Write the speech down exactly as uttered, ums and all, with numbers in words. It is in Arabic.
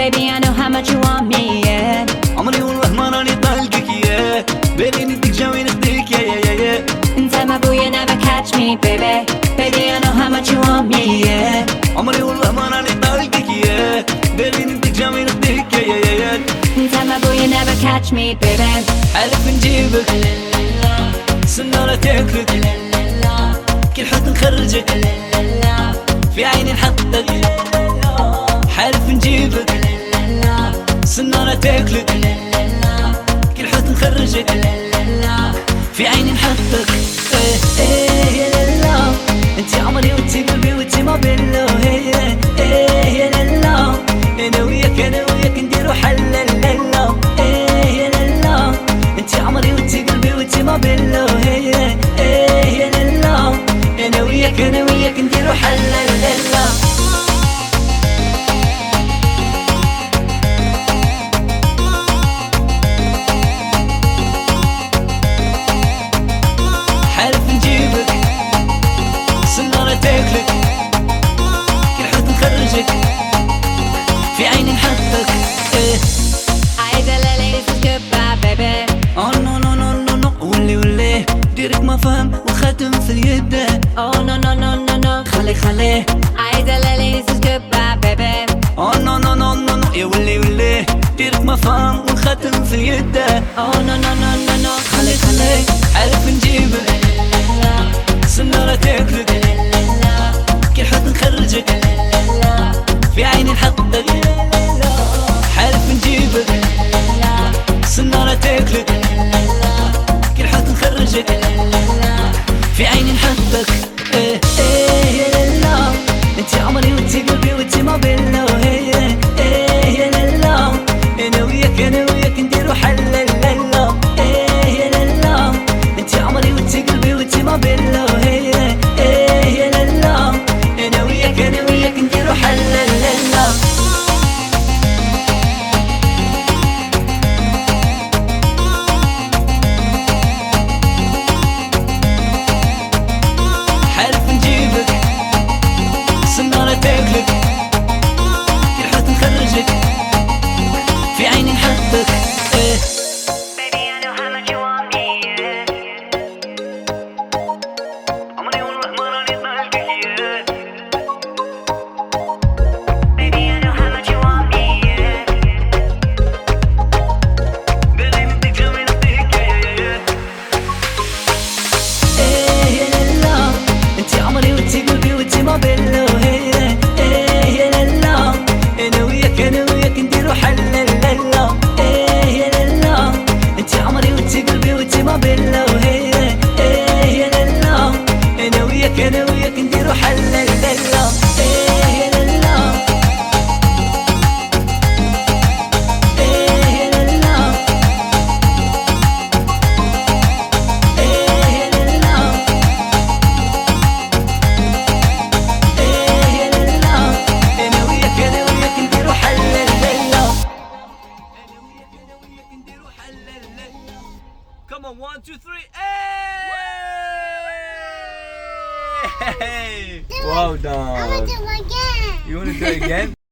Baby, I know how much you want me, yeah. عمري والله ما راني طالقك يا بالي نديك جاوي نخديك يا يا يا يا انت ما بويا never catch me, baby. Baby, I know how much you want me, yeah. عمري والله ما راني طالقك يا بالي نديك جاوي نخديك يا يا يا يا انت ما بويا never catch me, baby. حلف نجيبك سنارة تاكلك كل حد نخرجك في عيني نحطك حلف نجيبك سنارة تاكلك كل حد نخرجك في عيني نحطك ايه ايه يا لالا انتي عمري وانتي قلبي وانتي ما بيننا ايه ايه يا لالا انا وياك انا وياك نديرو حل لالا ايه يا لالا انتي عمري وانتي قلبي وانتي ما بيننا ايه ايه يا لالا انا وياك انا وياك نديرو حل لالا في عيني نحطك ايه عايزة ليلة goodbye, baby. oh no no no no no ولي ولي ديرك ما فهم وخاتم في اليد Oh no no no no no خلي خليه عايزة ليلة goodbye, baby. oh no no no no no يا ولي ولي ديرك ما فهم والخاتم في اليد Oh no no no no no خلي خليه عارف نجيبك سنارة تاكلك كل حد نخرجك في عيني نحطك حالف نجيبك سنارة تاكلك كل حد نخرجك في عيني نحطك ايه ايه يا لالا انتي عمري وانتي قلبي وانتي ما بيننا ايه ايه يا لالا انا وياك انا وياك نديرو حل لالا ايه يا لالا انتي عمري وانتي قلبي وانتي ما بيننا ايه ايه يا لالا انا وياك انا وياك نديرو حل لالا تاكلك كل حد نخرجك في عيني نحطك ايه Baby, I know how much you want me, yeah. عمري والله ما راني طالقك يا Baby, I know how much you want me, yeah. بالي نديك جاوي نخديك يا يا يا ايه يا لالا انتي عمري وانتي قلبي وانتي ما بيننا ما بيننا وهي ايه يا لالا انا وياك انا وياك نديرو حل لالا ايه يا لالا ايه يا لالا ايه يا لالا ايه يا لالا انا وياك انا وياك نديرو حل لالا انا وياك انا وياك نديرو حل لالا Come on, one, two, three, hey! Well done. I want to do it again. You want to do it again?